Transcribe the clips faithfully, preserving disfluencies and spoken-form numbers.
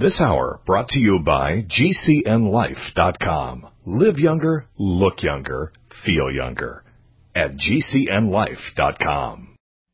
This hour brought to you by G C N life dot com. Live younger, look younger, feel younger at G C N life dot com.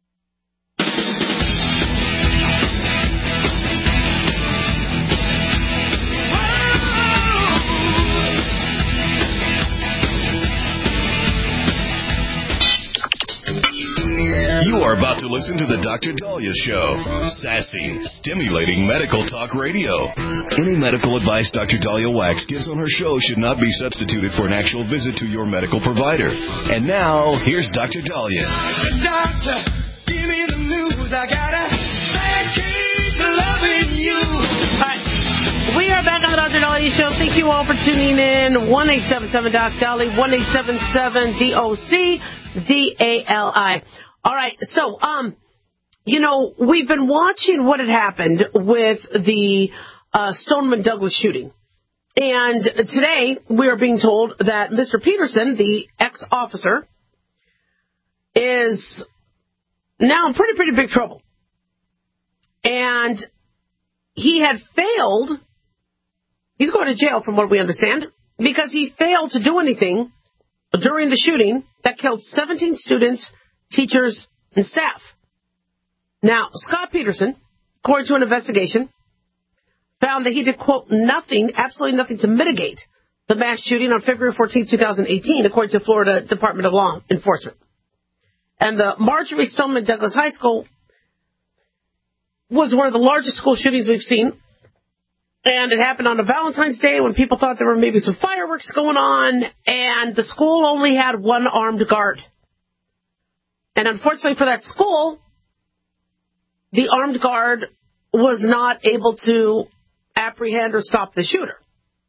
You are about to listen to the Doctor Dahlia Show. Sassy, stimulating medical talk radio. Any medical advice Doctor Dahlia Wax gives on her show should not be substituted for an actual visit to your medical provider. And now, here's Doctor Dahlia. Doctor, give me the news. I gotta keep loving you. All right. We are back on the Doctor Dahlia Show. Thank you all for tuning in. one eight seven seven Doc Dahlia, one eight seven seven D O C D A L I. All right, so, um, you know, we've been watching what had happened with the uh, Stoneman Douglas shooting. And today we are being told that Mister Peterson, the ex-officer, is now in pretty, pretty big trouble. And he had failed, he's going to jail from what we understand, because he failed to do anything during the shooting that killed seventeen students, teachers, and staff. Now, Scott Peterson, according to an investigation, found that he did, quote, nothing, absolutely nothing to mitigate the mass shooting on February fourteenth, twenty eighteen, according to Florida Department of Law Enforcement. And the Marjorie Stoneman Douglas High School was one of the largest school shootings we've seen. And it happened on a Valentine's Day when people thought there were maybe some fireworks going on, and the school only had one armed guard. And unfortunately for that school, the armed guard was not able to apprehend or stop the shooter.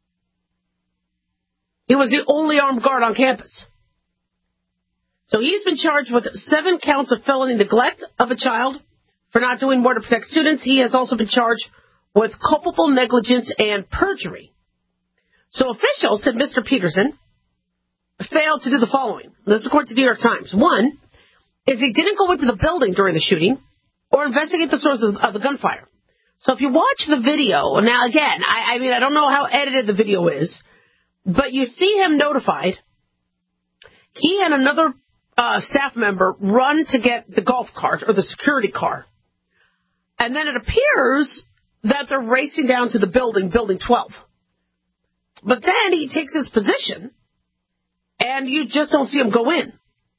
He was the only armed guard on campus. So he's been charged with seven counts of felony neglect of a child for not doing more to protect students. He has also been charged with culpable negligence and perjury. So officials said Mister Peterson failed to do the following. This is according to the New York Times. One, is he didn't go into the building during the shooting or investigate the source of, of the gunfire. So if you watch the video, now again, I, I mean, I don't know how edited the video is, but you see him notified. He and another uh, staff member run to get the golf cart or the security car. And then it appears that they're racing down to the building, building twelve. But then he takes his position, and you just don't see him go in.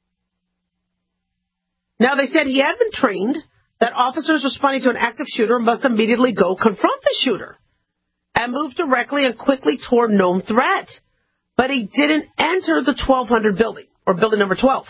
Now, they said he had been trained that officers responding to an active shooter must immediately go confront the shooter and move directly and quickly toward known threat. But he didn't enter the twelve hundred building, or building number twelve.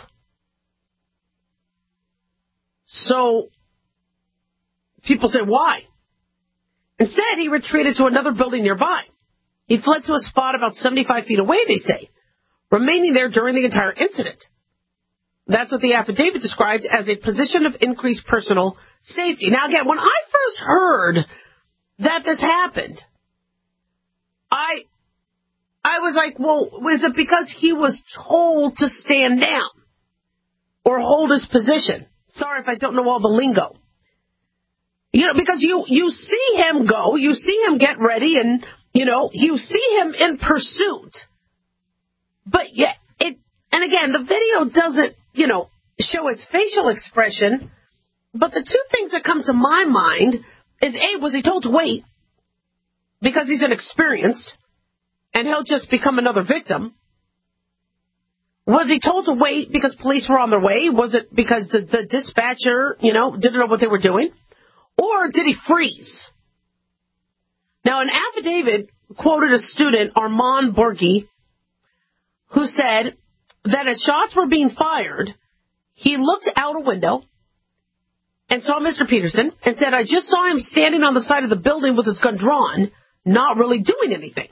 So, people say, why? Instead, he retreated to another building nearby. He fled to a spot about seventy-five feet away, they say, remaining there during the entire incident. That's what the affidavit described as a position of increased personal safety. Now, again, when I first heard that this happened, I I was like, well, was it because he was told to stand down or hold his position? Sorry if I don't know all the lingo. You know, because you, you see him go, you see him get ready, and, you know, you see him in pursuit. But, yeah, it, and again, the video doesn't, you know, show his facial expression, but the two things that come to my mind is, A, was he told to wait because he's inexperienced and he'll just become another victim? Was he told to wait because police were on their way? Was it because the, the dispatcher, you know, didn't know what they were doing? Or did he freeze? Now, an affidavit quoted a student, Armand Borghi, who said that as shots were being fired, he looked out a window and saw Mister Peterson and said, I just saw him standing on the side of the building with his gun drawn, not really doing anything.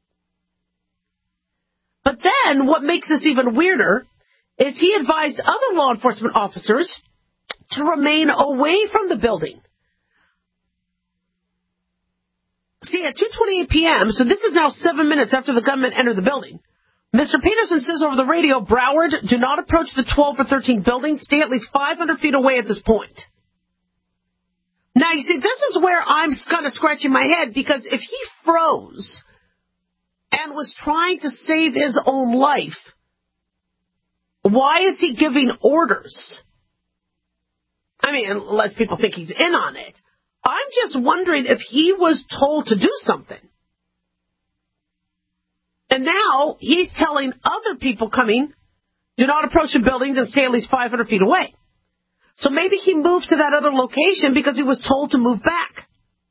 But then what makes this even weirder is he advised other law enforcement officers to remain away from the building. See, at two twenty-eight p.m., so this is now seven minutes after the gunman entered the building, Mister Peterson says over the radio, Broward, do not approach the twelve or thirteen buildings. Stay at least five hundred feet away at this point. Now, you see, this is where I'm kind of scratching my head, because if he froze and was trying to save his own life, why is he giving orders? I mean, unless people think he's in on it. I'm just wondering if he was told to do something. And now he's telling other people coming, do not approach the buildings and stay at least five hundred feet away. So maybe he moved to that other location because he was told to move back.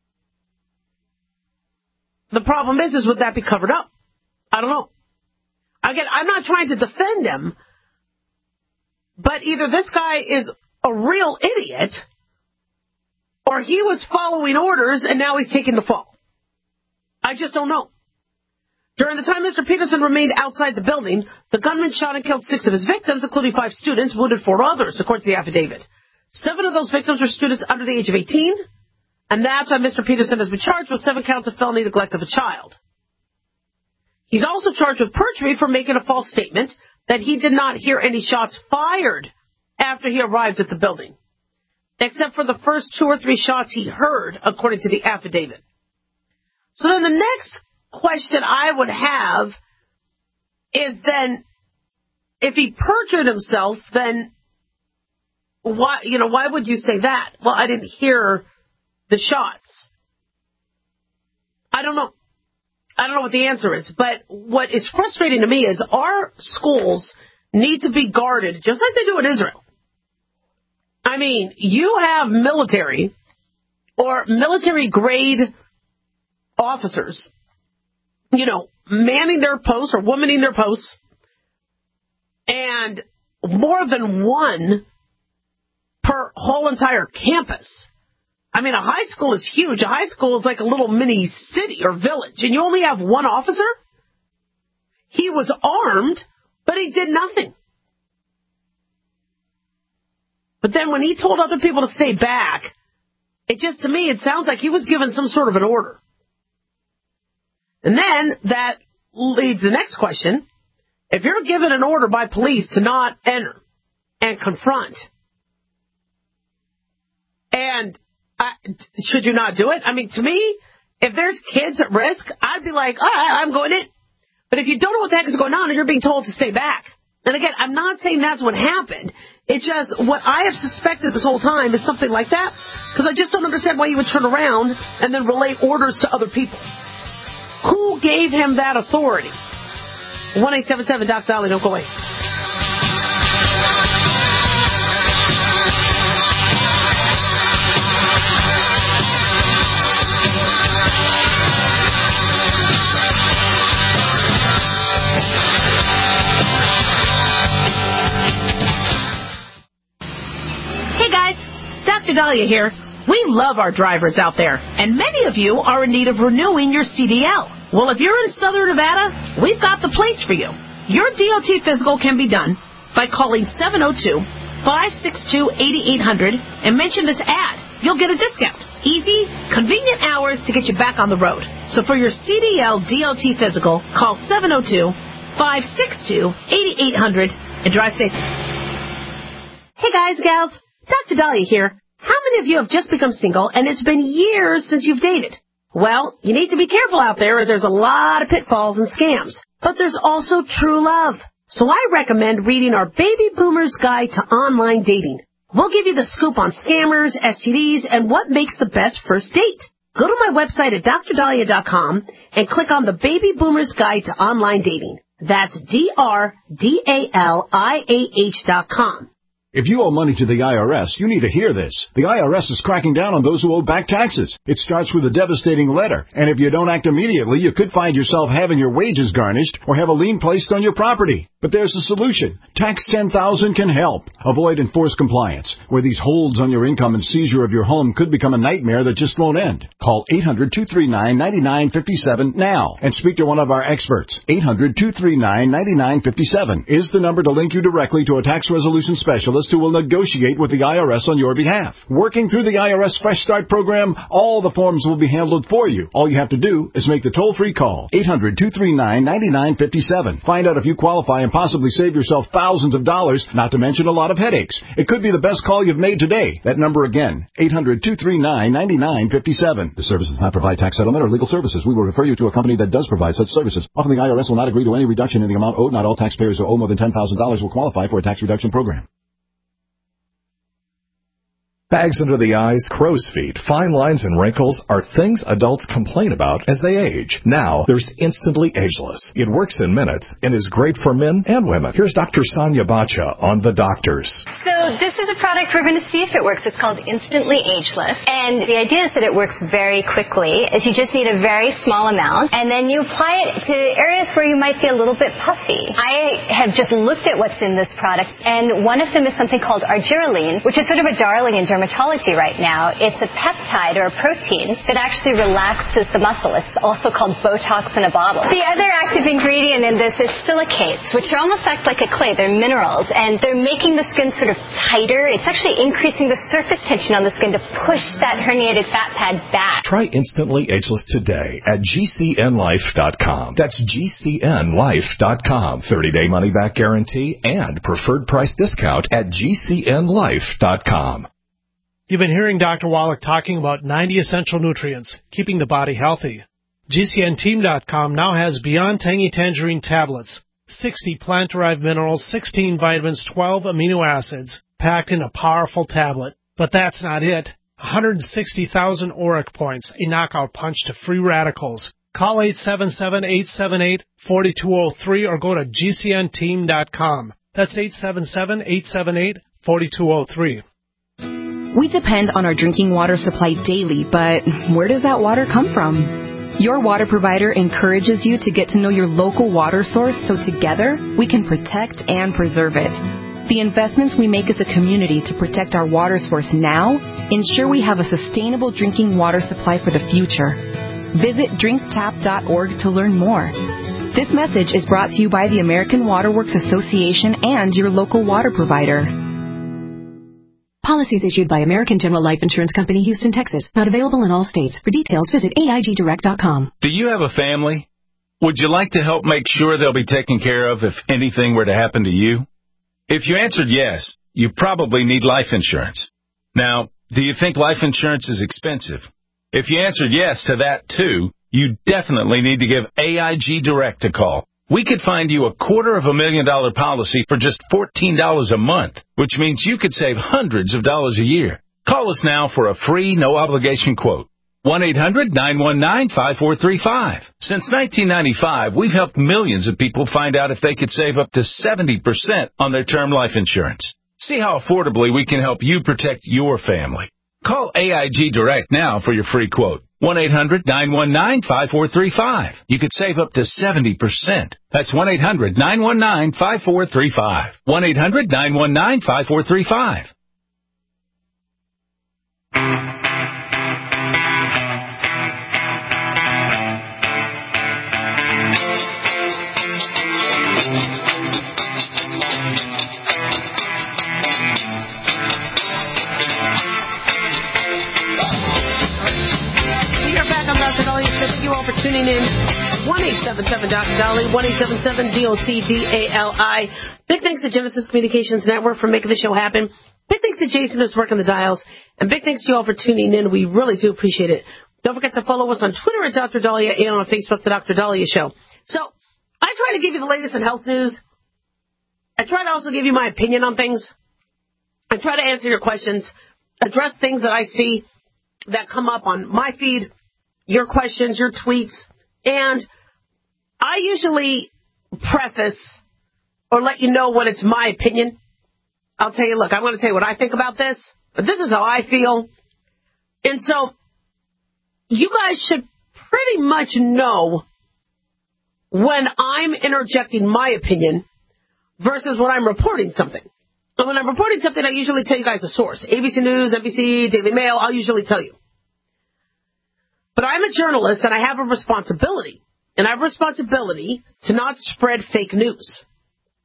The problem is, is would that be covered up? I don't know. Again, I'm not trying to defend him, but either this guy is a real idiot, or he was following orders and now he's taking the fall. I just don't know. During the time Mister Peterson remained outside the building, the gunman shot and killed six of his victims, including five students, wounded four others, according to the affidavit. Seven of those victims were students under the age of eighteen, and that's why Mister Peterson has been charged with seven counts of felony neglect of a child. He's also charged with perjury for making a false statement that he did not hear any shots fired after he arrived at the building, except for the first two or three shots he heard, according to the affidavit. So then the next question I would have is then, if he perjured himself, then why, you know, why would you say that? Well, I didn't hear the shots. I don't know. I don't know what the answer is. But what is frustrating to me is our schools need to be guarded just like they do in Israel. I mean, you have military or military-grade officers, you know, manning their posts or womaning their posts, and more than one per whole entire campus. I mean, a high school is huge. A high school is like a little mini city or village, and you only have one officer? He was armed, but he did nothing. But then when he told other people to stay back, it just, to me, it sounds like he was given some sort of an order. And then that leads the next question. If you're given an order by police to not enter and confront, and I, should you not do it? I mean, to me, if there's kids at risk, I'd be like, all right, I'm going in. But if you don't know what the heck is going on and you're being told to stay back, and again, I'm not saying that's what happened. It's just what I have suspected this whole time is something like that, because I just don't understand why you would turn around and then relay orders to other people. Who gave him that authority? one eight seven seven Doc Dolly, don't go away. Hey guys, Doctor Dahlia here. We love our drivers out there, and many of you are in need of renewing your C D L. Well, if you're in Southern Nevada, we've got the place for you. Your D O T physical can be done by calling seven oh two, five six two, eight eight hundred and mention this ad. You'll get a discount. Easy, convenient hours to get you back on the road. So for your C D L D O T physical, call seven oh two, five six two, eight eight hundred and drive safe. Hey guys, gals, Doctor Dahlia here. How many of you have just become single and it's been years since you've dated? Well, you need to be careful out there as there's a lot of pitfalls and scams. But there's also true love. So I recommend reading our Baby Boomer's Guide to Online Dating. We'll give you the scoop on scammers, S T Ds, and what makes the best first date. Go to my website at dr dahlia dot com and click on the Baby Boomer's Guide to Online Dating. That's D R D A L I A H dot com. If you owe money to the I R S, you need to hear this. The I R S is cracking down on those who owe back taxes. It starts with a devastating letter, and if you don't act immediately, you could find yourself having your wages garnished or have a lien placed on your property. But there's a solution. Tax ten thousand can help. Avoid enforced compliance, where these holds on your income and seizure of your home could become a nightmare that just won't end. Call eight hundred, two three nine, nine nine five seven now and speak to one of our experts. eight hundred, two three nine, nine nine five seven is the number to link you directly to a tax resolution specialist specialist who will negotiate with the I R S on your behalf. Working through the I R S Fresh Start program, all the forms will be handled for you. All you have to do is make the toll-free call, eight hundred, two three nine, nine nine five seven. Find out if you qualify and possibly save yourself thousands of dollars, not to mention a lot of headaches. It could be the best call you've made today. That number again, eight hundred, two three nine, nine nine five seven. The service does not provide tax settlement or legal services. We will refer you to a company that does provide such services. Often the I R S will not agree to any reduction in the amount owed. Not all taxpayers who owe more than ten thousand dollars will qualify for a tax reduction program. Bags under the eyes, crow's feet, fine lines, and wrinkles are things adults complain about as they age. Now, there's Instantly Ageless. It works in minutes and is great for men and women. Here's Doctor Sonia Bacha on The Doctors. So this is a product we're going to see if it works. It's called Instantly Ageless. And the idea is that it works very quickly, as you just need a very small amount, and then you apply it to areas where you might be a little bit puffy. I have just looked at what's in this product, and one of them is something called argireline, which is sort of a darling in dermatology right now. It's a peptide or a protein that actually relaxes the muscle. It's also called Botox in a bottle. The other active ingredient in this is silicates, which are almost act like a clay. They're minerals, and they're making the skin sort of tighter. It's actually increasing the surface tension on the skin to push that herniated fat pad back. Try Instantly Ageless today at G C N life dot com. That's G C N life dot com. thirty-day money-back guarantee and preferred price discount at G C N life dot com. You've been hearing Doctor Wallach talking about ninety essential nutrients, keeping the body healthy. G C N team dot com now has Beyond Tangy Tangerine tablets, sixty plant-derived minerals, sixteen vitamins, twelve amino acids, packed in a powerful tablet. But that's not it. one hundred sixty thousand auric points, a knockout punch to free radicals. Call eight seven seven, eight seven eight, four two zero three or go to G C N team dot com. That's eight seven seven, eight seven eight, four two zero three. We depend on our drinking water supply daily, but where does that water come from? Your water provider encourages you to get to know your local water source so together we can protect and preserve it. The investments we make as a community to protect our water source now ensure we have a sustainable drinking water supply for the future. Visit drink tap dot org to learn more. This message is brought to you by the American Water Works Association and your local water provider. Policies issued by American General Life Insurance Company, Houston, Texas. Not available in all states. For details, visit A I G direct dot com. Do you have a family? Would you like to help make sure they'll be taken care of if anything were to happen to you? If you answered yes, you probably need life insurance. Now, do you think life insurance is expensive? If you answered yes to that too, you definitely need to give A I G Direct a call. We could find you a quarter of a million dollar policy for just fourteen dollars a month, which means you could save hundreds of dollars a year. Call us now for a free, no-obligation quote. one eight hundred, nine one nine, five four three five. Since nineteen ninety-five, we've helped millions of people find out if they could save up to seventy percent on their term life insurance. See how affordably we can help you protect your family. Call A I G Direct now for your free quote. one eight hundred, nine one nine, five four three five. You could save up to seventy percent. That's one eight hundred, nine one nine, five four three five. one eight hundred, nine one nine, five four three five. Thank you all for tuning in. one eight seven seven Doctor Dolly, one eight seven seven D O C D A L I. Big thanks to Genesis Communications Network for making the show happen. Big thanks to Jason who's working the dials. And big thanks to you all for tuning in. We really do appreciate it. Don't forget to follow us on Twitter at Doctor Dahlia and on Facebook, The Doctor Dahlia Show. So, I try to give you the latest in health news. I try to also give you my opinion on things. I try to answer your questions, address things that I see that come up on my feed, your questions, your tweets, and I usually preface or let you know when it's my opinion. I'll tell you, look, I'm going to tell you what I think about this, but this is how I feel. And so you guys should pretty much know when I'm interjecting my opinion versus when I'm reporting something. And when I'm reporting something, I usually tell you guys the source. A B C News, N B C, Daily Mail, I'll usually tell you. But I'm a journalist, and I have a responsibility. And I have a responsibility to not spread fake news.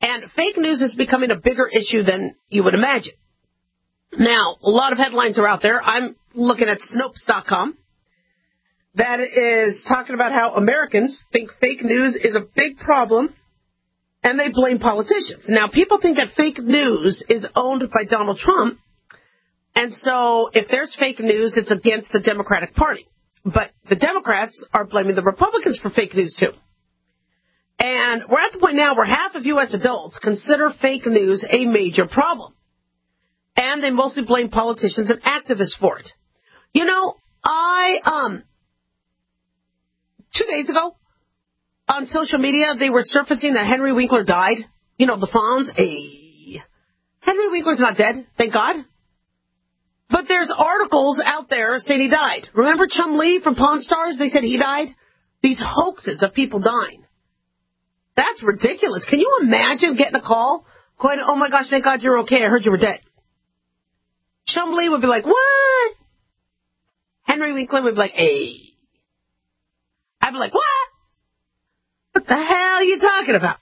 And fake news is becoming a bigger issue than you would imagine. Now, a lot of headlines are out there. I'm looking at Snopes dot com that is talking about how Americans think fake news is a big problem, and they blame politicians. Now, people think that fake news is owned by Donald Trump, and so if there's fake news, it's against the Democratic Party. But the Democrats are blaming the Republicans for fake news, too. And we're at the point now where half of U S adults consider fake news a major problem. And they mostly blame politicians and activists for it. You know, I, um, two days ago, on social media, they were surfacing that Henry Winkler died. You know, the Fonz. Hey, Henry Winkler's not dead, thank God. But there's articles out there saying he died. Remember Chum Lee from Pawn Stars? They said he died. These hoaxes of people dying. That's ridiculous. Can you imagine getting a call? Going, oh my gosh, thank God you're okay. I heard you were dead. Chum Lee would be like, what? Henry Winkler would be like, hey. I'd be like, what? What the hell are you talking about?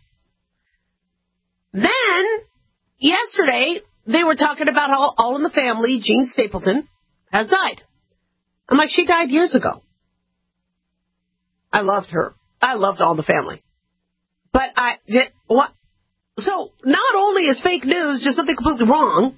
Then, yesterday, they were talking about how All in the Family, Jean Stapleton, has died. I'm like, she died years ago. I loved her. I loved All in the Family. But I, what? So, not only is fake news just something completely wrong,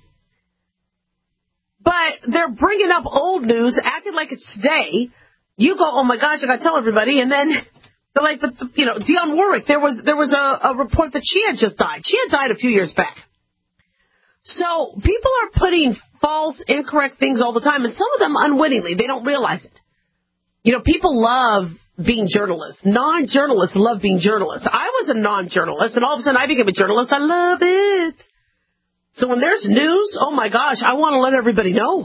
but they're bringing up old news, acting like it's today. You go, oh my gosh, I got to tell everybody, and then they're like, but the, you know, Dionne Warwick, there was there was a, a report that she had just died. She had died a few years back. So people are putting false, incorrect things all the time, and some of them unwittingly. They don't realize it. You know, people love being journalists. Non-journalists love being journalists. I was a non-journalist, and all of a sudden I became a journalist. I love it. So when there's news, oh my gosh, I want to let everybody know.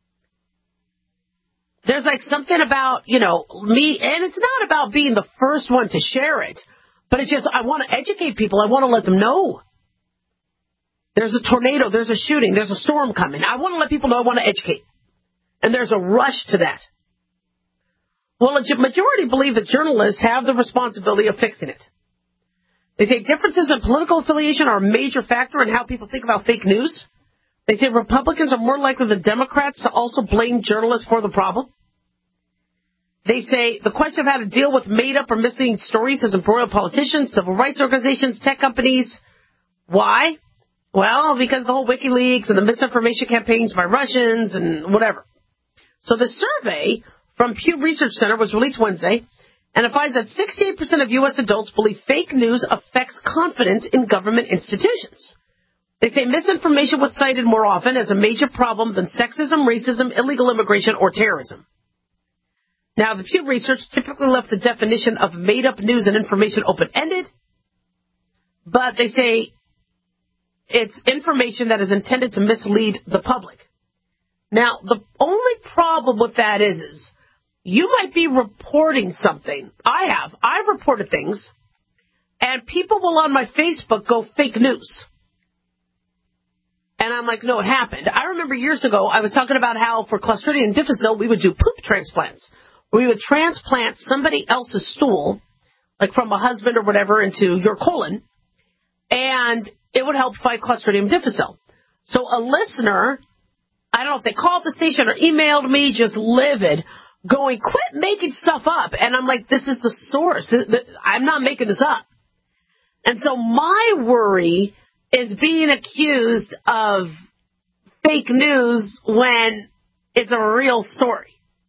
There's like something about, you know, me, and it's not about being the first one to share it, but it's just I want to educate people. I want to let them know. There's a tornado, there's a shooting, there's a storm coming. I want to let people know, I want to educate. And there's a rush to that. Well, a majority believe that journalists have the responsibility of fixing it. They say differences in political affiliation are a major factor in how people think about fake news. They say Republicans are more likely than Democrats to also blame journalists for the problem. They say the question of how to deal with made-up or misleading stories has embroiled politicians, civil rights organizations, tech companies. Why? Well, because the whole WikiLeaks and the misinformation campaigns by Russians and whatever. So the survey from Pew Research Center was released Wednesday, and it finds that sixty-eight percent of U S adults believe fake news affects confidence in government institutions. They say misinformation was cited more often as a major problem than sexism, racism, illegal immigration, or terrorism. Now, the Pew Research typically left the definition of made-up news and information open-ended, but they say it's information that is intended to mislead the public. Now, the only problem with that is, is you might be reporting something. I have. I've reported things, and people will on my Facebook go fake news. And I'm like, no, it happened. I remember years ago, I was talking about how for Clostridium difficile, we would do poop transplants. We would transplant somebody else's stool, like from a husband or whatever, into your colon, and it would help fight Clostridium difficile. So a listener, I don't know if they called the station or emailed me, just livid, going, quit making stuff up. And I'm like, this is the source. I'm not making this up. And so my worry is being accused of fake news when it's a real story.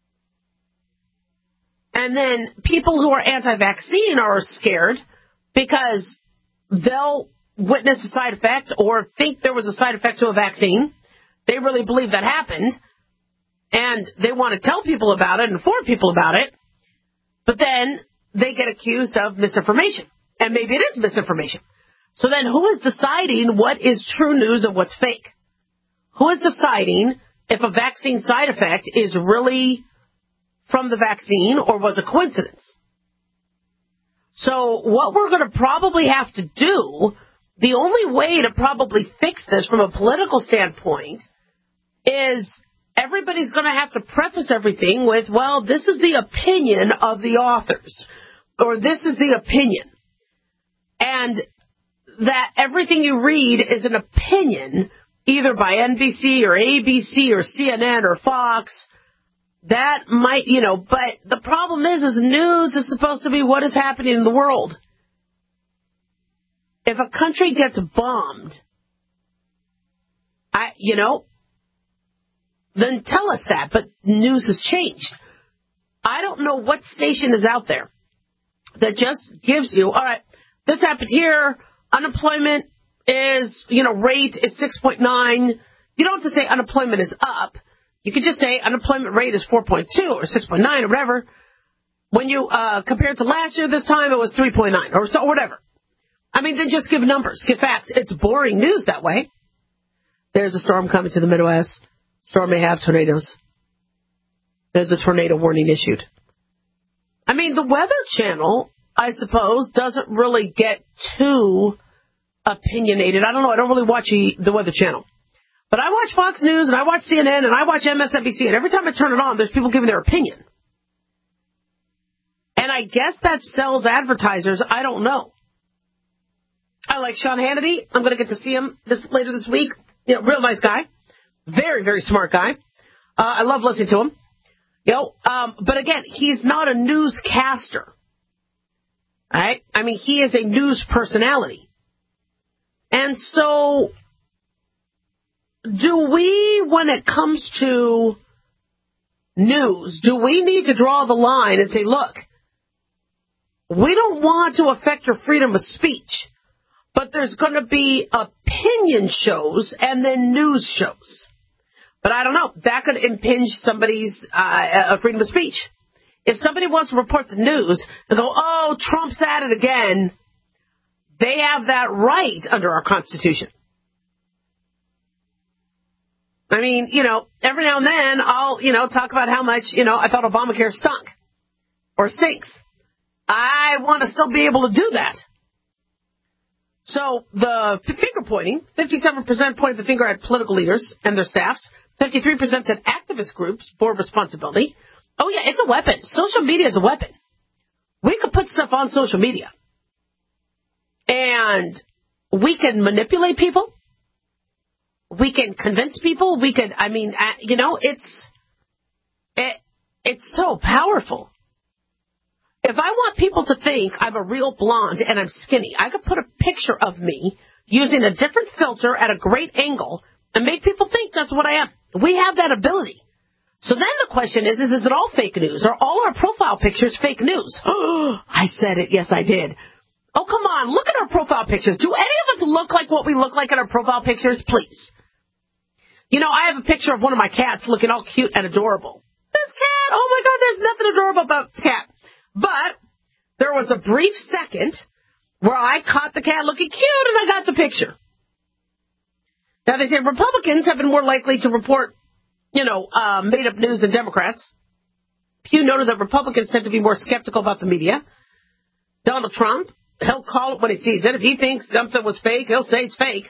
And then people who are anti-vaccine are scared because they'll witness a side effect or think there was a side effect to a vaccine. They really believe that happened, and they want to tell people about it and inform people about it, but then they get accused of misinformation, and maybe it is misinformation. So then who is deciding what is true news and what's fake? Who is deciding if a vaccine side effect is really from the vaccine or was a coincidence? So what we're going to probably have to do, the only way to probably fix this from a political standpoint, is everybody's going to have to preface everything with, well, this is the opinion of the authors, or this is the opinion. And that everything you read is an opinion, either by N B C or A B C or C N N or Fox, that might, you know, but the problem is, is news is supposed to be what is happening in the world. If a country gets bombed, I, you know, then tell us that, but news has changed. I don't know what station is out there that just gives you, all right, this happened here, unemployment is, you know, rate is six point nine. You don't have to say unemployment is up. You could just say unemployment rate is four point two or six point nine or whatever. When you uh, compare it to last year, this time it was three point nine or so, or whatever. I mean, then just give numbers, give facts. It's boring news that way. There's a storm coming to the Midwest. Storm may have tornadoes. There's a tornado warning issued. I mean, the Weather Channel, I suppose, doesn't really get too opinionated. I don't know. I don't really watch the Weather Channel. But I watch Fox News, and I watch C N N, and I watch M S N B C, and every time I turn it on, there's people giving their opinion. And I guess that sells advertisers. I don't know. I like Sean Hannity. I'm going to get to see him this later this week. You know, real nice guy. Very, very smart guy. Uh, I love listening to him. You know, um, but again, he's not a newscaster. All right? I mean, he is a news personality. And so, do we, when it comes to news, do we need to draw the line and say, look, we don't want to affect your freedom of speech, but there's going to be opinion shows and then news shows. But I don't know. That could impinge somebody's uh, freedom of speech. If somebody wants to report the news and go, oh, Trump's at it again, they have that right under our Constitution. I mean, you know, every now and then I'll, you know, talk about how much, you know, I thought Obamacare stunk or stinks. I want to still be able to do that. So the finger pointing, fifty-seven percent pointed the finger at political leaders and their staffs. fifty-three percent said activist groups bore responsibility. Oh, yeah, it's a weapon. Social media is a weapon. We could put stuff on social media. And we can manipulate people. We can convince people. We could, I mean, you know, it's it, it's so powerful. If I want people to think I'm a real blonde and I'm skinny, I could put a picture of me using a different filter at a great angle and make people think that's what I am. We have that ability. So then the question is, is, is it all fake news? Are all our profile pictures fake news? Oh, I said it. Yes, I did. Oh, come on. Look at our profile pictures. Do any of us look like what we look like in our profile pictures? Please. You know, I have a picture of one of my cats looking all cute and adorable. This cat, oh my God, there's nothing adorable about the cat. But there was a brief second where I caught the cat looking cute and I got the picture. Now, they say Republicans have been more likely to report, you know, uh, made-up news than Democrats. Pew noted that Republicans tend to be more skeptical about the media. Donald Trump, he'll call it when he sees it. If he thinks something was fake, he'll say it's fake.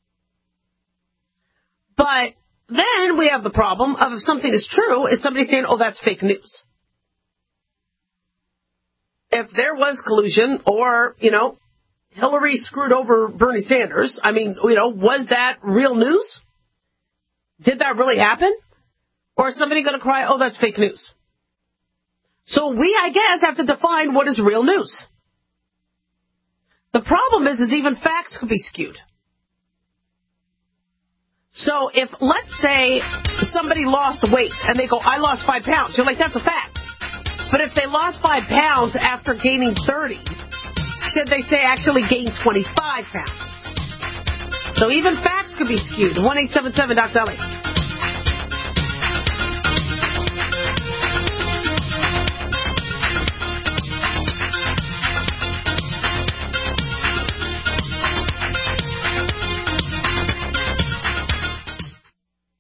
But then we have the problem of if something is true, is somebody saying, oh, that's fake news. If there was collusion or, you know, Hillary screwed over Bernie Sanders, I mean, you know, was that real news? Did that really happen? Or is somebody going to cry, oh, that's fake news? So we, I guess, have to define what is real news. The problem is, is even facts could be skewed. So if, let's say, somebody lost weight and they go, I lost five pounds, you're like, that's a fact. But if they lost five pounds after gaining thirty, should they say actually gained twenty-five pounds? So even facts could be skewed. one eight seven seven Doctor Ellie.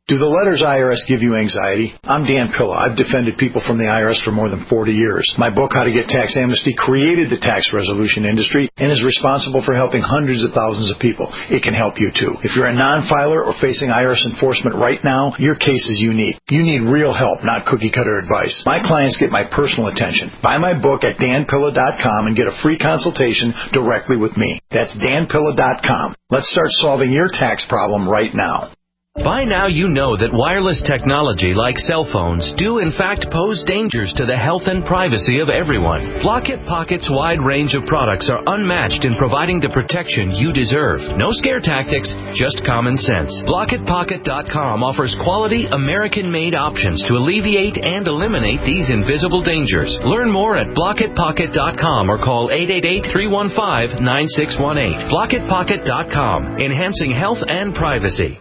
Do the letters I R S give you anxiety? I'm Dan Pilla. I've defended people from the I R S for more than forty years. My book, How to Get Tax Amnesty, created the tax resolution industry and is responsible for helping hundreds of thousands of people. It can help you, too. If you're a non-filer or facing I R S enforcement right now, your case is unique. You need real help, not cookie-cutter advice. My clients get my personal attention. Buy my book at dan pilla dot com and get a free consultation directly with me. That's dan pilla dot com. Let's start solving your tax problem right now. By now you know that wireless technology like cell phones do in fact pose dangers to the health and privacy of everyone. Block-It Pocket's wide range of products are unmatched in providing the protection you deserve. No scare tactics, just common sense. block it pocket dot com offers quality American-made options to alleviate and eliminate these invisible dangers. Learn more at block it pocket dot com or call eight eight eight, three one five, nine six one eight. block it pocket dot com, enhancing health and privacy.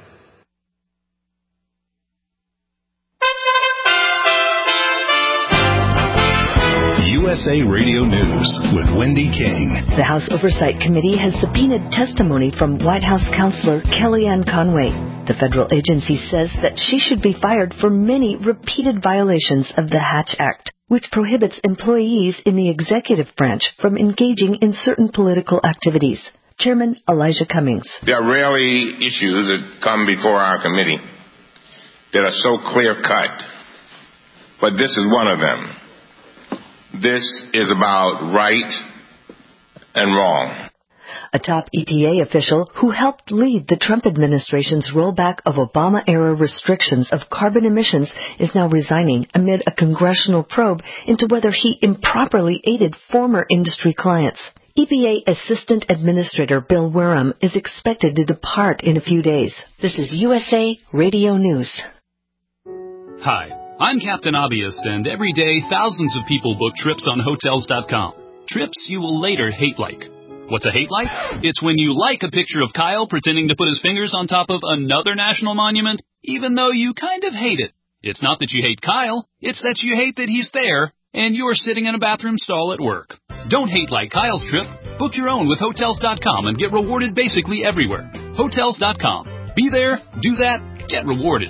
U S A Radio News with Wendy King. The House Oversight Committee has subpoenaed testimony from White House counselor Kellyanne Conway. The federal agency says that she should be fired for many repeated violations of the Hatch Act, which prohibits employees in the executive branch from engaging in certain political activities. Chairman Elijah Cummings. There are rarely issues that come before our committee that are so clear-cut, but this is one of them. This is about right and wrong. A top E P A official who helped lead the Trump administration's rollback of Obama-era restrictions of carbon emissions is now resigning amid a congressional probe into whether he improperly aided former industry clients. E P A Assistant Administrator Bill Wareham is expected to depart in a few days. This is U S A Radio News. Hi. I'm Captain Obvious, and every day thousands of people book trips on Hotels dot com. Trips you will later hate like. What's a hate like? It's when you like a picture of Kyle pretending to put his fingers on top of another national monument, even though you kind of hate it. It's not that you hate Kyle, it's that you hate that he's there, and you're sitting in a bathroom stall at work. Don't hate like Kyle's trip. Book your own with Hotels dot com and get rewarded basically everywhere. Hotels dot com. Be there, do that, get rewarded.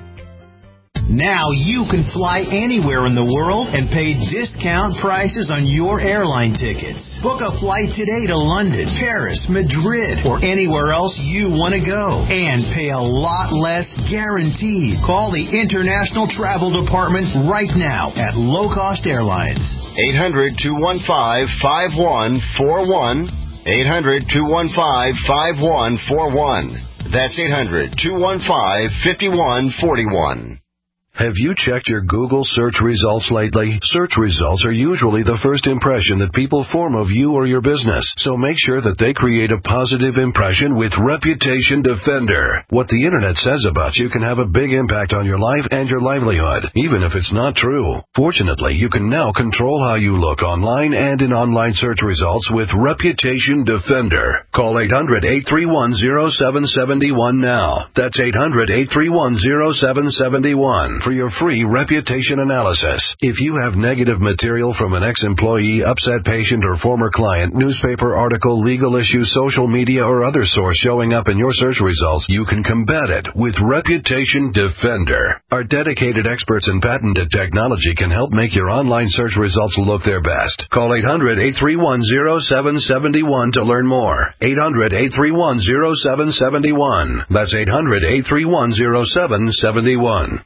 Now you can fly anywhere in the world and pay discount prices on your airline tickets. Book a flight today to London, Paris, Madrid, or anywhere else you want to go. And pay a lot less guaranteed. Call the International Travel Department right now at Low Cost Airlines. eight hundred, two one five, five one four one. eight hundred, two one five, five one four one. That's eight hundred, two one five, five one four one. Have you checked your Google search results lately? Search results are usually the first impression that people form of you or your business, so make sure that they create a positive impression with Reputation Defender. What the internet says about you can have a big impact on your life and your livelihood, even if it's not true. Fortunately, you can now control how you look online and in online search results with Reputation Defender. Call eight hundred, eight three one, zero seven seven one now. That's eight hundred, eight three one, zero seven seven one. For your free reputation analysis. If you have negative material from an ex-employee, upset patient, or former client, newspaper article, legal issue, social media, or other source showing up in your search results, you can combat it with Reputation Defender. Our dedicated experts in patented technology can help make your online search results look their best. Call eight hundred, eight three one, zero seven seven one to learn more. eight hundred, eight three one, zero seven seven one. That's eight hundred, eight three one, zero seven seven one.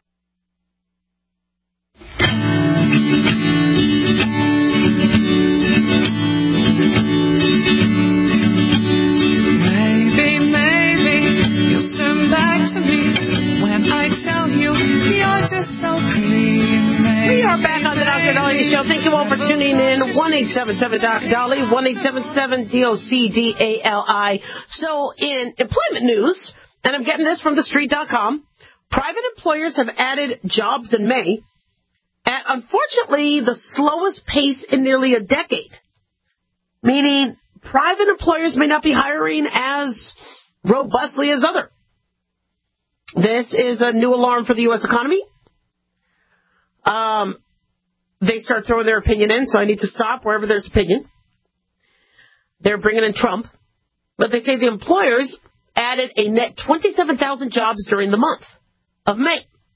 We are back on the Doctor Dolly Show. Thank you all for tuning in. one eight seven seven Doc Dolly, one eight seven seven D O C D A L I. So in employment news, and I'm getting this from the street dot com, private employers have added jobs in May at, unfortunately, the slowest pace in nearly a decade. Meaning private employers may not be hiring as robustly as other. This is a new alarm for the U S economy. Um, they start throwing their opinion in, so I need to stop wherever there's opinion. They're bringing in Trump. But they say the employers added a net twenty-seven thousand jobs during the month of May.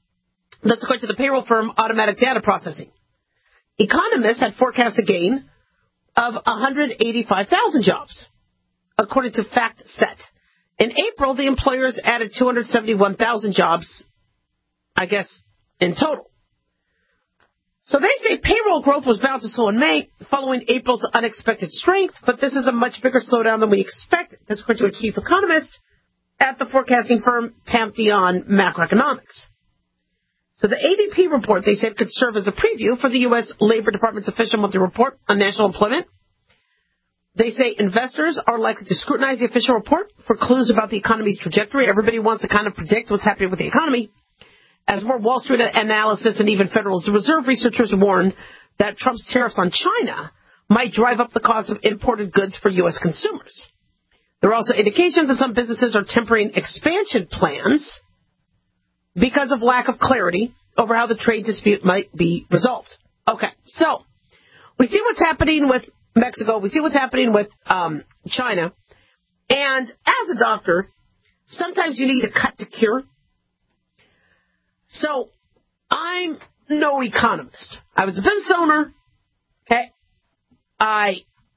That's according to the payroll firm Automatic Data Processing. Economists had forecast a gain of one hundred eighty-five thousand jobs, according to FactSet. In April, the employers added two hundred seventy-one thousand jobs, I guess, in total. So they say payroll growth was bound to slow in May, following April's unexpected strength, but this is a much bigger slowdown than we expected. That's according to a chief economist at the forecasting firm Pantheon Macroeconomics. So the A D P report, they said, could serve as a preview for the U S Labor Department's official monthly report on national employment. They say investors are likely to scrutinize the official report for clues about the economy's trajectory. Everybody wants to kind of predict what's happening with the economy. As more Wall Street analysis and even Federal Reserve researchers warn that Trump's tariffs on China might drive up the cost of imported goods for U S consumers. There are also indications that some businesses are tempering expansion plans because of lack of clarity over how the trade dispute might be resolved. Okay, so we see what's happening with Mexico. We see what's happening with um, China. And as a doctor, sometimes you need to cut to cure. So I'm no economist. I was a business owner. Okay. I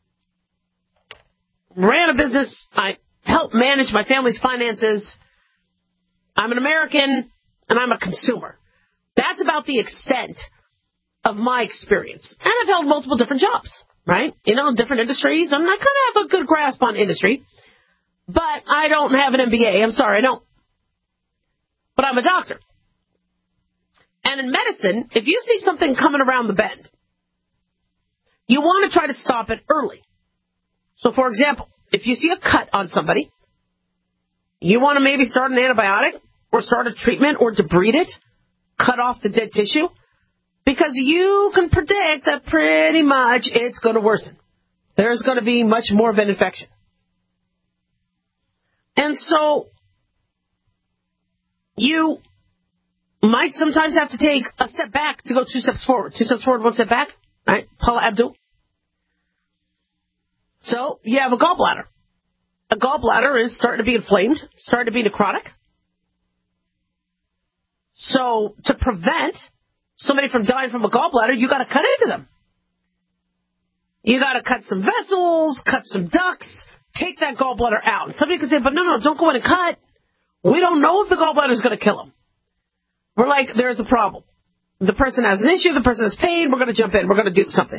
ran a business. I helped manage my family's finances. I'm an American, and I'm a consumer. That's about the extent of my experience. And I've held multiple different jobs, right? You know, different industries. And I kind of have a good grasp on industry. But I don't have an M B A. I'm sorry, I don't. But I'm a doctor. And in medicine, if you see something coming around the bend, you want to try to stop it early. So, for example, if you see a cut on somebody, you want to maybe start an antibiotic or start a treatment or debride it, cut off the dead tissue, because you can predict that pretty much it's going to worsen. There's going to be much more of an infection. And so you might sometimes have to take a step back to go two steps forward. Two steps forward, one step back. Right? Paula Abdul. So you have a gallbladder. A gallbladder is starting to be inflamed, starting to be necrotic. So to prevent somebody from dying from a gallbladder, you got to cut into them. You got to cut some vessels, cut some ducts, take that gallbladder out. And somebody could say, but no, no, don't go in and cut. We don't know if the gallbladder is going to kill him. We're like, there's a problem. The person has an issue, the person has pain, we're going to jump in, we're going to do something.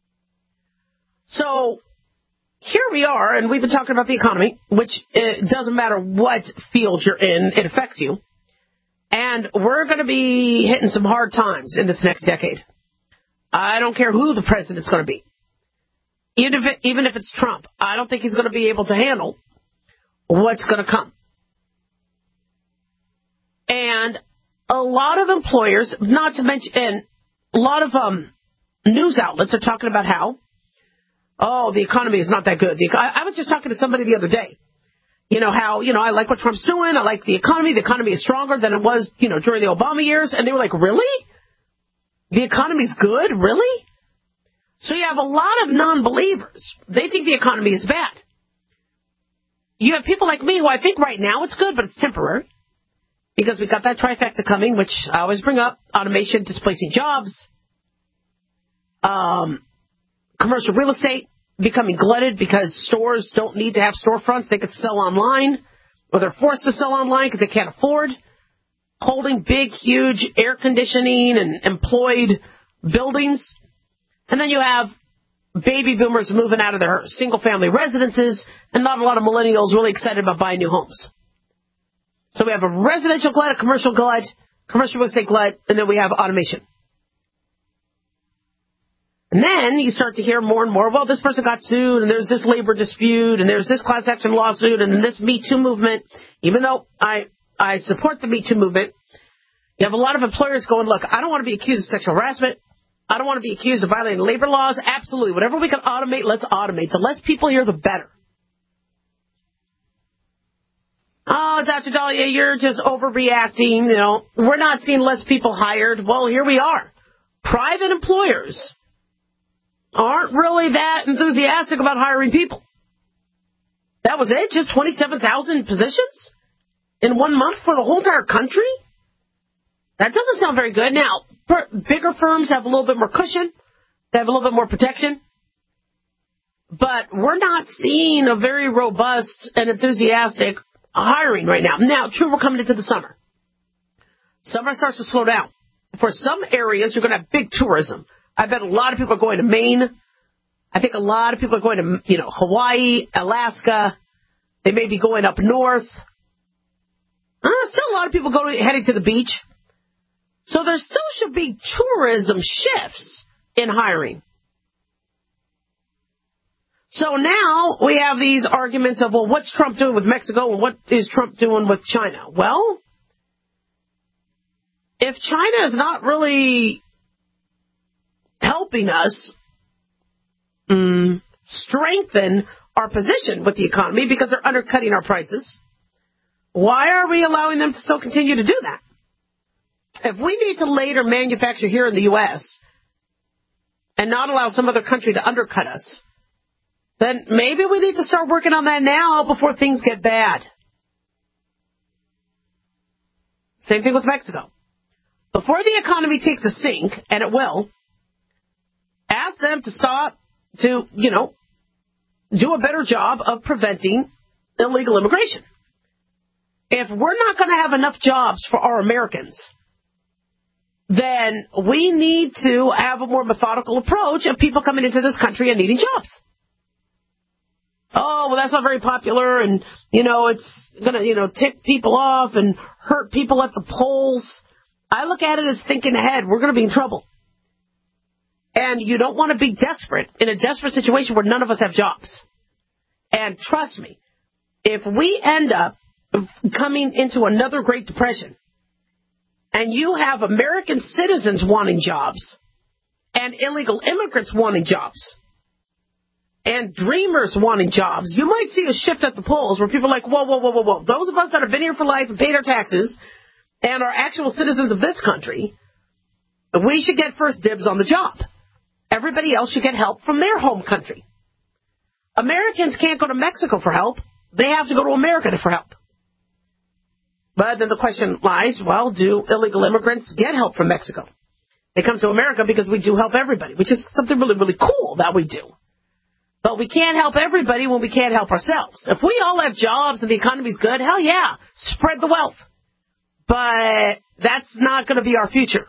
So here we are, and we've been talking about the economy, which it doesn't matter what field you're in, it affects you. And we're going to be hitting some hard times in this next decade. I don't care who the president's going to be. Even if, it, even if it's Trump, I don't think he's going to be able to handle what's going to come. And a lot of employers, not to mention, and a lot of um, news outlets are talking about how, oh, the economy is not that good. The, I, I was just talking to somebody the other day. You know, how, you know, I like what Trump's doing. I like the economy. The economy is stronger than it was, you know, during the Obama years. And they were like, really? The economy's good? Really? So you have a lot of non-believers. They think the economy is bad. You have people like me who I think right now it's good, but it's temporary. Because we got that trifecta coming, which I always bring up, automation displacing jobs, um, commercial real estate becoming glutted because stores don't need to have storefronts. They could sell online, or they're forced to sell online because they can't afford holding big, huge air conditioning and employed buildings. And then you have baby boomers moving out of their single-family residences, and not a lot of millennials really excited about buying new homes. So we have a residential glut, a commercial glut, commercial real estate glut, and then we have automation. And then you start to hear more and more, well, this person got sued, and there's this labor dispute, and there's this class action lawsuit, and then this Me Too movement. Even though I, I support the Me Too movement, you have a lot of employers going, look, I don't want to be accused of sexual harassment. I don't want to be accused of violating labor laws. Absolutely. Whatever we can automate, let's automate. The less people here, the better. Oh, Doctor Dahlia, you're just overreacting. You know, we're not seeing less people hired. Well, here we are. Private employers aren't really that enthusiastic about hiring people. That was it? Just twenty-seven thousand positions in one month for the whole entire country? That doesn't sound very good. Now, per, bigger firms have a little bit more cushion. They have a little bit more protection. But we're not seeing a very robust and enthusiastic hiring right now. Now, true, we're coming into the summer. Summer starts to slow down. For some areas, you're going to have big tourism. I bet a lot of people are going to Maine. I think a lot of people are going to, you know, Hawaii, Alaska. They may be going up north. Uh, still a lot of people going heading to the beach. So there still should be tourism shifts in hiring. So now we have these arguments of, well, what's Trump doing with Mexico and what is Trump doing with China? Well, if China is not really helping us um, strengthen our position with the economy because they're undercutting our prices, why are we allowing them to still continue to do that? If we need to later manufacture here in the U S and not allow some other country to undercut us, then maybe we need to start working on that now before things get bad. Same thing with Mexico. Before the economy takes a sink, and it will, ask them to stop to, you know, do a better job of preventing illegal immigration. If we're not going to have enough jobs for our Americans, then we need to have a more methodical approach of people coming into this country and needing jobs. Oh, well, that's not very popular, and, you know, it's going to, you know, tick people off and hurt people at the polls. I look at it as thinking ahead. We're going to be in trouble. And you don't want to be desperate in a desperate situation where none of us have jobs. And trust me, if we end up coming into another Great Depression and you have American citizens wanting jobs and illegal immigrants wanting jobs and dreamers wanting jobs, you might see a shift at the polls where people are like, whoa, whoa, whoa, whoa, whoa. Those of us that have been here for life and paid our taxes and are actual citizens of this country, we should get first dibs on the job. Everybody else should get help from their home country. Americans can't go to Mexico for help. They have to go to America for help. But then the question lies, well, do illegal immigrants get help from Mexico? They come to America because we do help everybody, which is something really, really cool that we do. But we can't help everybody when we can't help ourselves. If we all have jobs and the economy's good, hell yeah, spread the wealth. But that's not going to be our future.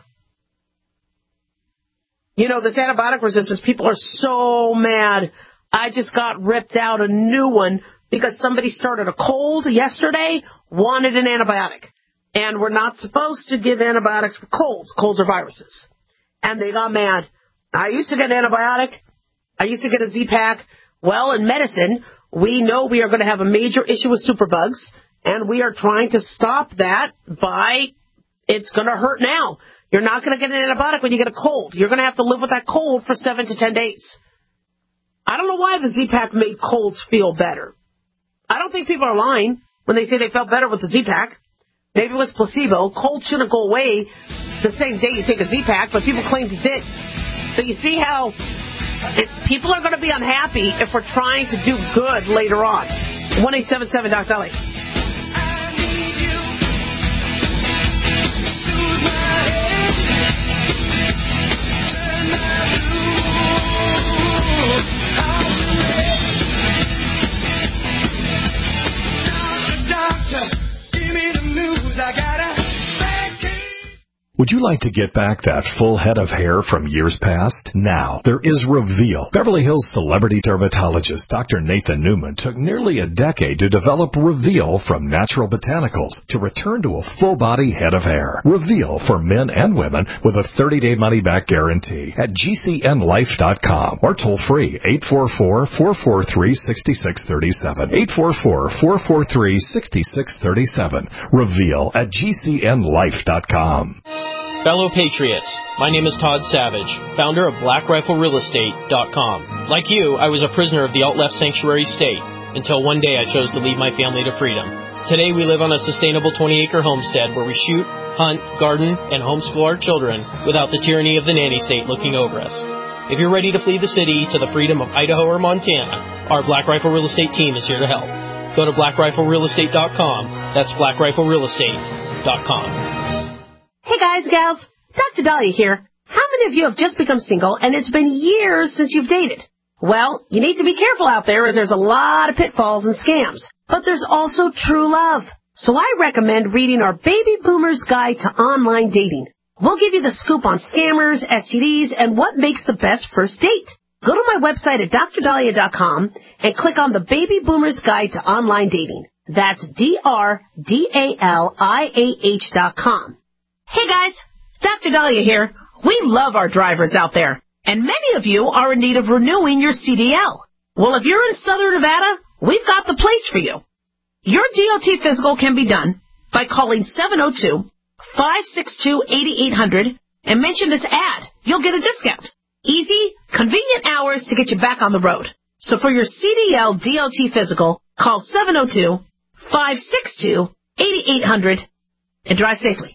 You know, this antibiotic resistance, people are so mad. I just got ripped out a new one because somebody started a cold yesterday, wanted an antibiotic. And we're not supposed to give antibiotics for colds. Colds are viruses. And they got mad. I used to get an antibiotic. I used to get a Z-Pak. Well, in medicine, we know we are going to have a major issue with superbugs, and we are trying to stop that by, it's going to hurt now. You're not going to get an antibiotic when you get a cold. You're going to have to live with that cold for seven to ten days. I don't know why the Z-Pak made colds feel better. I don't think people are lying when they say they felt better with the Z-Pak. Maybe it was placebo. Cold shouldn't go away the same day you take a Z-Pak, but people claimed it did. So you see how it, people are going to be unhappy if we're trying to do good later on. one eight seven seven Doc Dolly. Would you like to get back that full head of hair from years past? Now, there is Reveal. Beverly Hills celebrity dermatologist Doctor Nathan Newman took nearly a decade to develop Reveal from natural botanicals to return to a full-body head of hair. Reveal for men and women with a thirty-day money-back guarantee at G C N life dot com or toll-free eight four four, four four three, six six three seven. eight four four, four four three, six six three seven. Reveal at G C N life dot com. Fellow Patriots, my name is Todd Savage, founder of Black Rifle Real Estate dot com. Like you, I was a prisoner of the alt-left sanctuary state until one day I chose to lead my family to freedom. Today we live on a sustainable twenty-acre homestead where we shoot, hunt, garden, and homeschool our children without the tyranny of the nanny state looking over us. If you're ready to flee the city to the freedom of Idaho or Montana, our Black Rifle Real Estate team is here to help. Go to Black Rifle Real Estate dot com. That's Black Rifle Real Estate dot com. Hey guys, gals, Doctor Dahlia here. How many of you have just become single and it's been years since you've dated? Well, you need to be careful out there as there's a lot of pitfalls and scams. But there's also true love. So I recommend reading our Baby Boomer's Guide to Online Dating. We'll give you the scoop on scammers, S T Ds, and what makes the best first date. Go to my website at dr dahlia dot com and click on the Baby Boomer's Guide to Online Dating. That's D R D A L I A H dot com. Hey guys, Doctor Dahlia here. We love our drivers out there, and many of you are in need of renewing your C D L. Well, if you're in Southern Nevada, we've got the place for you. Your D O T physical can be done by calling seven oh two, five six two, eight eight hundred and mention this ad. You'll get a discount. Easy, convenient hours to get you back on the road. So for your C D L D O T physical, call seven oh two, five six two, eight eight hundred and drive safely.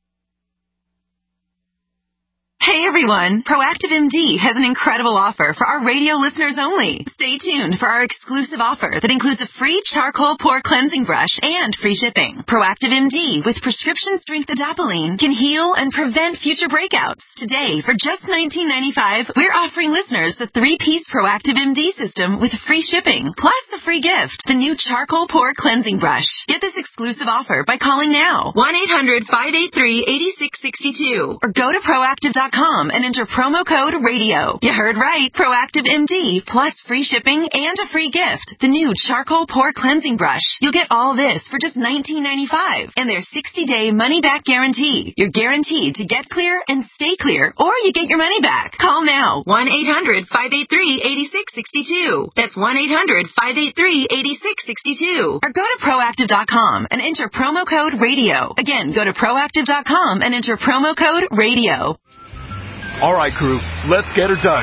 Hey everyone, Proactive M D has an incredible offer for our radio listeners only. Stay tuned for our exclusive offer that includes a free charcoal pore cleansing brush and free shipping. Proactive M D with prescription strength adapalene can heal and prevent future breakouts. Today, for just nineteen ninety-five dollars, we're offering listeners the three-piece Proactive M D system with free shipping, plus the free gift, the new charcoal pore cleansing brush. Get this exclusive offer by calling now, one eight hundred, five eight three, eight six six two, or go to proactive dot com and enter promo code radio. You heard right. Proactive M D plus free shipping and a free gift. The new charcoal pore cleansing brush. You'll get all this for just nineteen ninety-five dollars and their sixty-day money-back guarantee. You're guaranteed to get clear and stay clear, or you get your money back. Call now. one eight hundred, five eight three, eight six six two. That's one eight hundred, five eight three, eight six six two. Or go to proactive dot com and enter promo code radio. Again, go to proactive dot com and enter promo code radio. All right, crew, let's get her dug.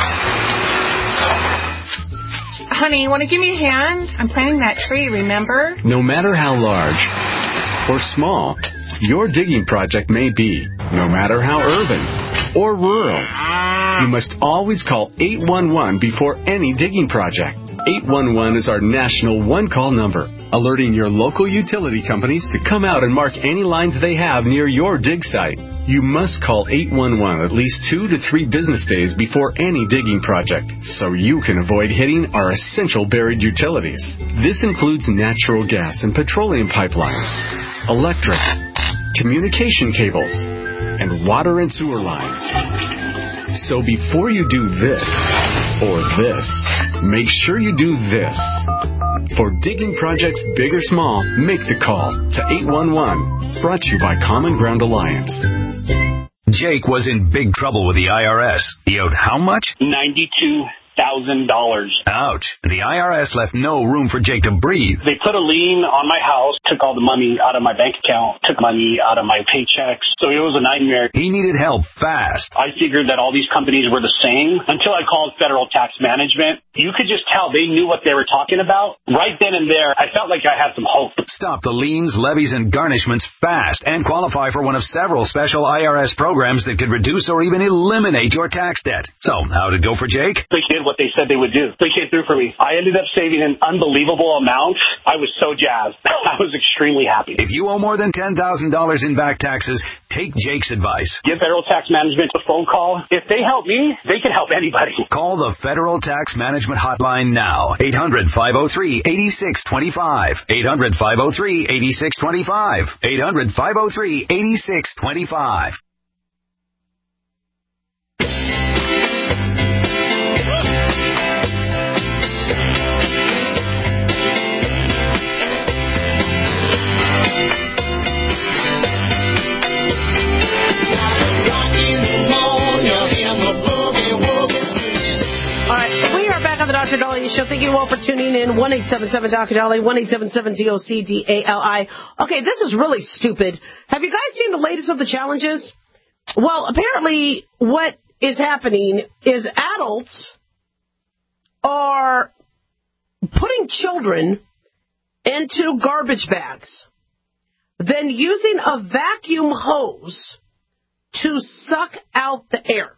Honey, you want to give me a hand? I'm planting that tree, remember? No matter how large or small your digging project may be, no matter how urban or rural, you must always call eight one one before any digging project. eight one one is our national one-call number, alerting your local utility companies to come out and mark any lines they have near your dig site. You must call eight one one at least two to three business days before any digging project, so you can avoid hitting our essential buried utilities. This includes natural gas and petroleum pipelines, electric, communication cables, and water and sewer lines. So before you do this or this, make sure you do this. For digging projects big or small, make the call to eight one one. Brought to you by Common Ground Alliance. Jake was in big trouble with the I R S. He owed how much? ninety-two thousand dollars. Ouch. The I R S left no room for Jake to breathe. They put a lien on my house, took all the money out of my bank account, took money out of my paychecks. So it was a nightmare. He needed help fast. I figured that all these companies were the same until I called Federal Tax Management. You could just tell they knew what they were talking about. Right then and there, I felt like I had some hope. Stop the liens, levies, and garnishments fast and qualify for one of several special I R S programs that could reduce or even eliminate your tax debt. So, how did it go for Jake? They did what they said they would do. They came through for me. I ended up saving an unbelievable amount. I was so jazzed. I was extremely happy. If you owe more than ten thousand dollars in back taxes, take Jake's advice. Give Federal Tax Management a phone call. If they help me, they can help anybody. Call the Federal Tax Management Hotline now. eight hundred, five oh three, eight six two five. eight hundred, five oh three, eight six two five. eight hundred, five oh three, eight six two five. On the Doctor Dahlia Show. Thank you all for tuning in. one eight seven seven Doctor Dahlia, one eight seven seven D O C D A L I. Okay, this is really stupid. Have you guys seen the latest of the challenges? Well, apparently what is happening is adults are putting children into garbage bags, then using a vacuum hose to suck out the air.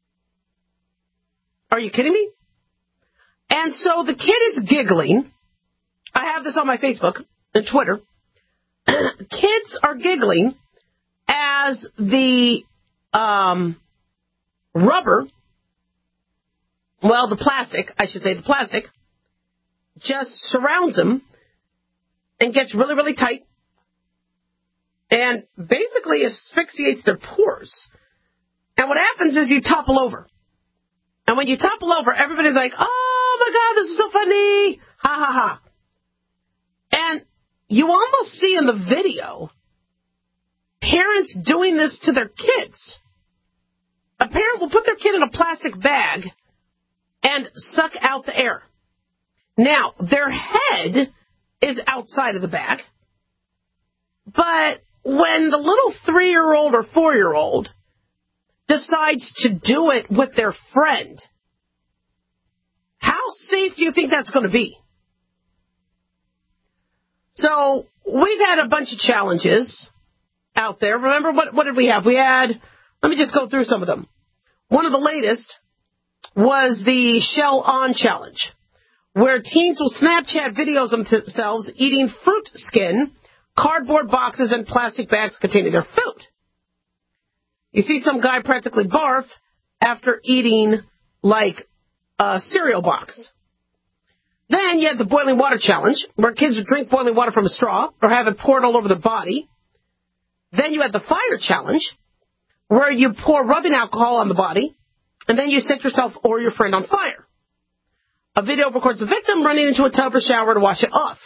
Are you kidding me? And so the kid is giggling. I have this on my Facebook and Twitter. Kids are giggling as has the um, rubber, well, the plastic, I should say the plastic, just surrounds them and gets really, really tight and basically asphyxiates their pores. And what happens is you topple over. And when you topple over, everybody's like, oh, my God, this is so funny. Ha, ha, ha. And you almost see in the video parents doing this to their kids. A parent will put their kid in a plastic bag and suck out the air. Now, their head is outside of the bag. But when the little three-year-old or four-year-old decides to do it with their friend, how safe do you think that's going to be? So we've had a bunch of challenges out there. Remember, what, what did we have? We had, let me just go through some of them. One of the latest was the Shell On Challenge, where teens will Snapchat videos of themselves eating fruit skin, cardboard boxes, and plastic bags containing their food. You see some guy practically barf after eating, like, a cereal box. Then you had the boiling water challenge, where kids would drink boiling water from a straw or have it poured all over their body. Then you had the fire challenge, where you pour rubbing alcohol on the body, and then you set yourself or your friend on fire. A video records the victim running into a tub or shower to wash it off.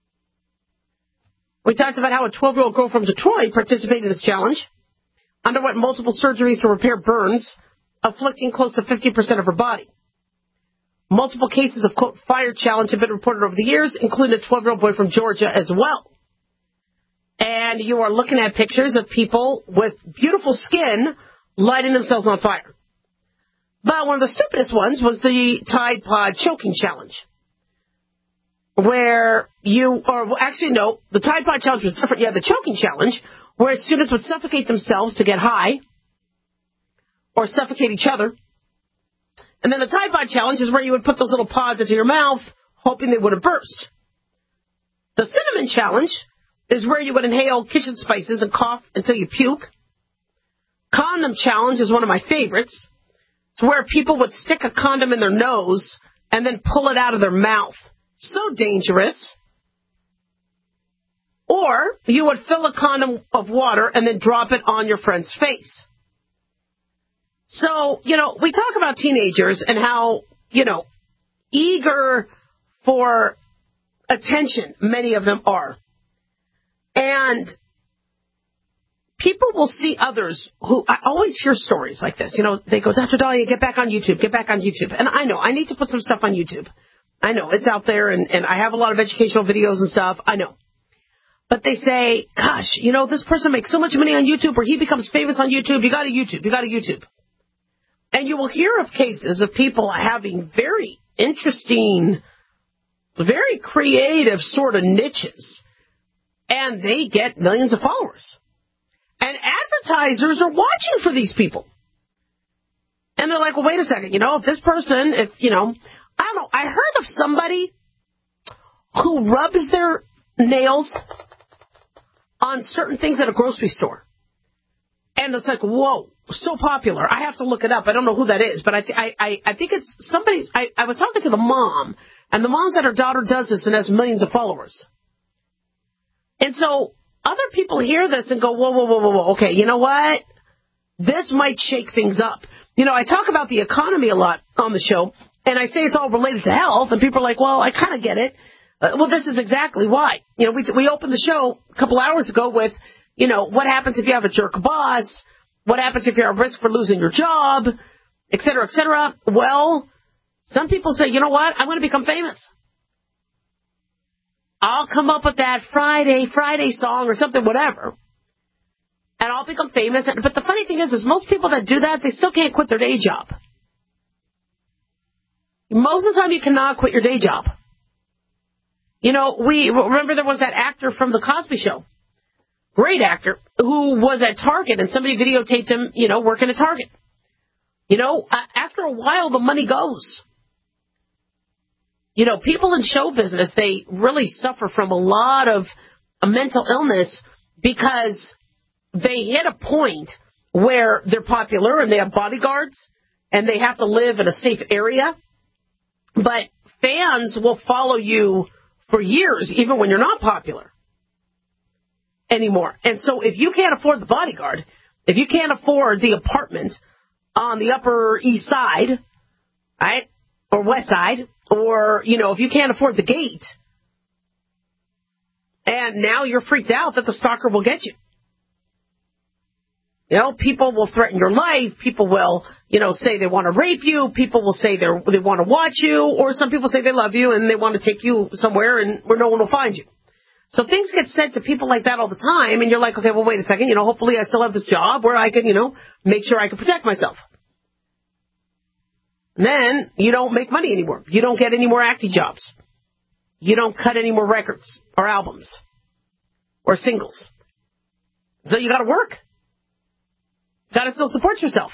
We talked about how a twelve-year-old girl from Detroit participated in this challenge, underwent multiple surgeries to repair burns, afflicting close to fifty percent of her body. Multiple cases of, quote, fire challenge have been reported over the years, including a twelve-year-old boy from Georgia as well. And you are looking at pictures of people with beautiful skin lighting themselves on fire. But one of the stupidest ones was the Tide Pod choking challenge, where you, or actually no, the Tide Pod challenge was different. Yeah, the choking challenge, where students would suffocate themselves to get high or suffocate each other. And then the Tide Pod challenge is where you would put those little pods into your mouth, hoping they wouldn't burst. The cinnamon challenge is where you would inhale kitchen spices and cough until you puke. Condom challenge is one of my favorites. It's where people would stick a condom in their nose and then pull it out of their mouth. So dangerous. Or you would fill a condom of water and then drop it on your friend's face. So, you know, we talk about teenagers and how, you know, eager for attention many of them are. And people will see others who, I always hear stories like this. You know, they go, Doctor Dahlia, get back on YouTube, get back on YouTube. And I know, I need to put some stuff on YouTube. I know, it's out there, and, and I have a lot of educational videos and stuff. I know. But they say, gosh, you know, this person makes so much money on YouTube, or he becomes famous on YouTube. You got to YouTube. You got to YouTube. And you will hear of cases of people having very interesting, very creative sort of niches. And they get millions of followers. And advertisers are watching for these people. And they're like, well, wait a second. You know, if this person, if, you know, I don't know. I heard of somebody who rubs their nails on certain things at a grocery store. And it's like, whoa, so popular. I have to look it up. I don't know who that is, but I th- I, I, I think it's somebody's. I, I was talking to the mom, and the mom said her daughter does this and has millions of followers. And so other people hear this and go, whoa, whoa, whoa, whoa, whoa. Okay, you know what? This might shake things up. You know, I talk about the economy a lot on the show, and I say it's all related to health, and people are like, well, I kind of get it. Uh, well, this is exactly why. You know, we we opened the show a couple hours ago with, you know, what happens if you have a jerk boss? What happens if you're at risk for losing your job? Et cetera, et cetera. Well, some people say, you know what? I'm going to become famous. I'll come up with that Friday, Friday song or something, whatever. And I'll become famous. But the funny thing is, is most people that do that, they still can't quit their day job. Most of the time, you cannot quit your day job. You know, we remember there was that actor from The Cosby Show, great actor, who was at Target, and somebody videotaped him, you know, working at Target. You know, after a while, the money goes. You know, people in show business, they really suffer from a lot of a mental illness because they hit a point where they're popular and they have bodyguards and they have to live in a safe area. But fans will follow you for years, even when you're not popular anymore. And so if you can't afford the bodyguard, if you can't afford the apartment on the Upper East Side, right, or West Side, or, you know, if you can't afford the gate, and now you're freaked out that the stalker will get you. You know, people will threaten your life. People will, you know, say they want to rape you. People will say they they want to watch you. Or some people say they love you and they want to take you somewhere and where no one will find you. So things get said to people like that all the time. And you're like, okay, well, wait a second. You know, hopefully I still have this job where I can, you know, make sure I can protect myself. And then you don't make money anymore. You don't get any more acting jobs. You don't cut any more records or albums or singles. So you got to work. Got to still support yourself.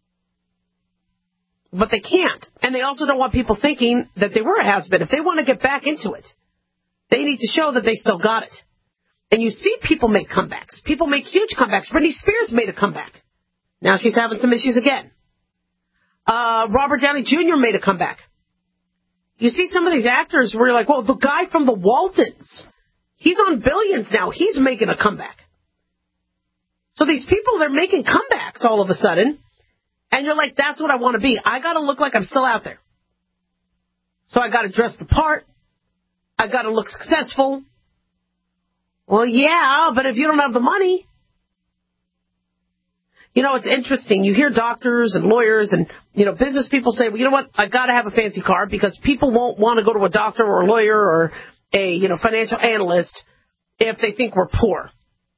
But they can't. And they also don't want people thinking that they were a has-been. If they want to get back into it, they need to show that they still got it. And you see people make comebacks. People make huge comebacks. Britney Spears made a comeback. Now she's having some issues again. Uh, Robert Downey Junior made a comeback. You see some of these actors where you're like, well, the guy from the Waltons, he's on Billions now. He's making a comeback. So these people, they're making comebacks all of a sudden, and you're like, that's what I want to be. I got to look like I'm still out there. So I got to dress the part. I got to look successful. Well, yeah, but if you don't have the money. You know, it's interesting. You hear doctors and lawyers and, you know, business people say, well, you know what, I got to have a fancy car because people won't want to go to a doctor or a lawyer or a, you know, financial analyst if they think we're poor.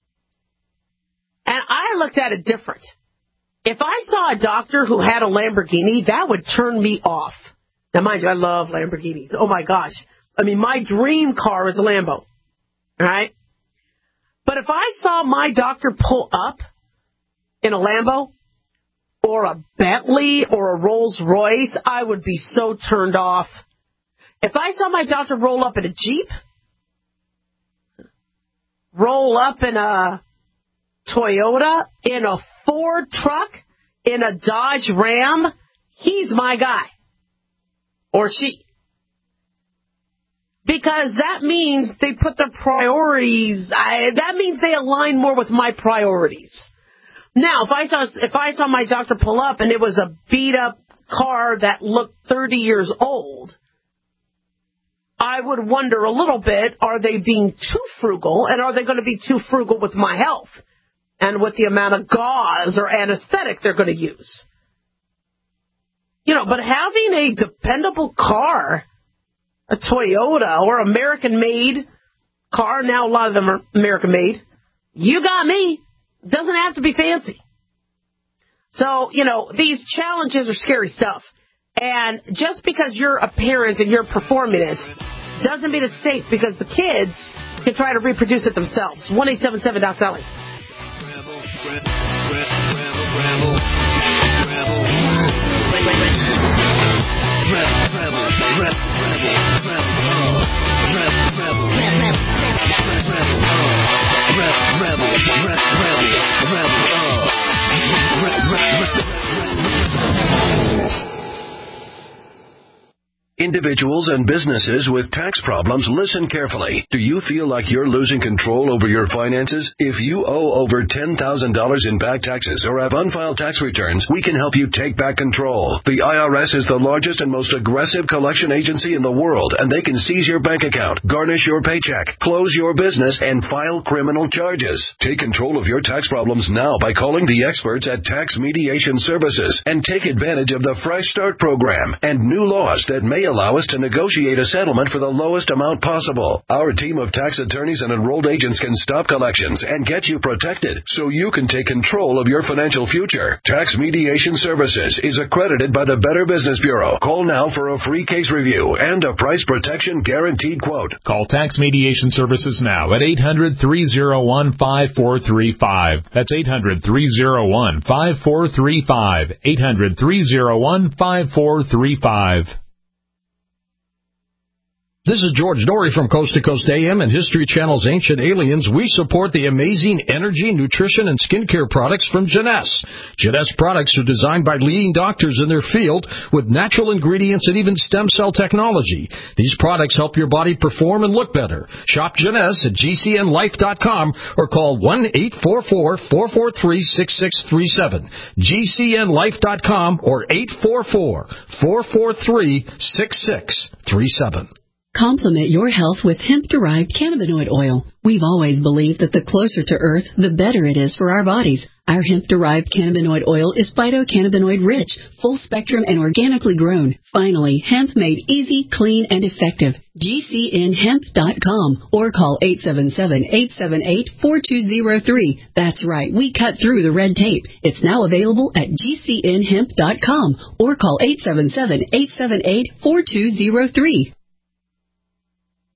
And I looked at it different. If I saw a doctor who had a Lamborghini, that would turn me off. Now, mind you, I love Lamborghinis. Oh, my gosh. I mean, my dream car is a Lambo. All right? But if I saw my doctor pull up in a Lambo or a Bentley or a Rolls Royce, I would be so turned off. If I saw my doctor roll up in a Jeep, roll up in a Toyota, in a Ford truck, in a Dodge Ram, he's my guy. Or she. Because that means they put their priorities, I, that means they align more with my priorities. Now, if I saw if I saw my doctor pull up and it was a beat-up car that looked thirty years old, I would wonder a little bit, are they being too frugal, and are they going to be too frugal with my health and with the amount of gauze or anesthetic they're going to use? You know, but having a dependable car, a Toyota or American-made car, now a lot of them are American-made, you got me. Doesn't have to be fancy. So, you know, these challenges are scary stuff. And just because you're a parent and you're performing it doesn't mean it's safe, because the kids can try to reproduce it themselves. one eight seven seven Doc Sally. Individuals and businesses with tax problems, listen carefully. Do you feel like you're losing control over your finances? If you owe over ten thousand dollars in back taxes or have unfiled tax returns, we can help you take back control. The I R S is the largest and most aggressive collection agency in the world, and they can seize your bank account, garnish your paycheck, close your business, and file criminal charges. Take control of your tax problems now by calling the experts at Tax Mediation Services and take advantage of the Fresh Start program and new laws that may allow us to negotiate a settlement for the lowest amount possible. Our team of tax attorneys and enrolled agents can stop collections and get you protected so you can take control of your financial future. Tax Mediation Services is accredited by the Better Business Bureau. Call now for a free case review and a price protection guaranteed quote. Call Tax Mediation Services now at eight hundred, three oh one, five four three five. That's eight hundred, three oh one, five four three five. eight hundred, three oh one, five four three five. This is George Dory from Coast to Coast A M and History Channel's Ancient Aliens. We support the amazing energy, nutrition, and skincare products from Jeunesse. Jeunesse products are designed by leading doctors in their field with natural ingredients and even stem cell technology. These products help your body perform and look better. Shop Jeunesse at G C N life dot com or call one eight four four, four four three, six six three seven. G C N life dot com or eight four four, four four three, six six three seven. Complement your health with hemp-derived cannabinoid oil. We've always believed that the closer to Earth, the better it is for our bodies. Our hemp-derived cannabinoid oil is phytocannabinoid-rich, full-spectrum, and organically grown. Finally, hemp made easy, clean, and effective. G C N hemp dot com or call eight seven seven, eight seven eight, four two zero three. That's right, we cut through the red tape. It's now available at G C N hemp dot com or call eight seven seven, eight seven eight, four two zero three.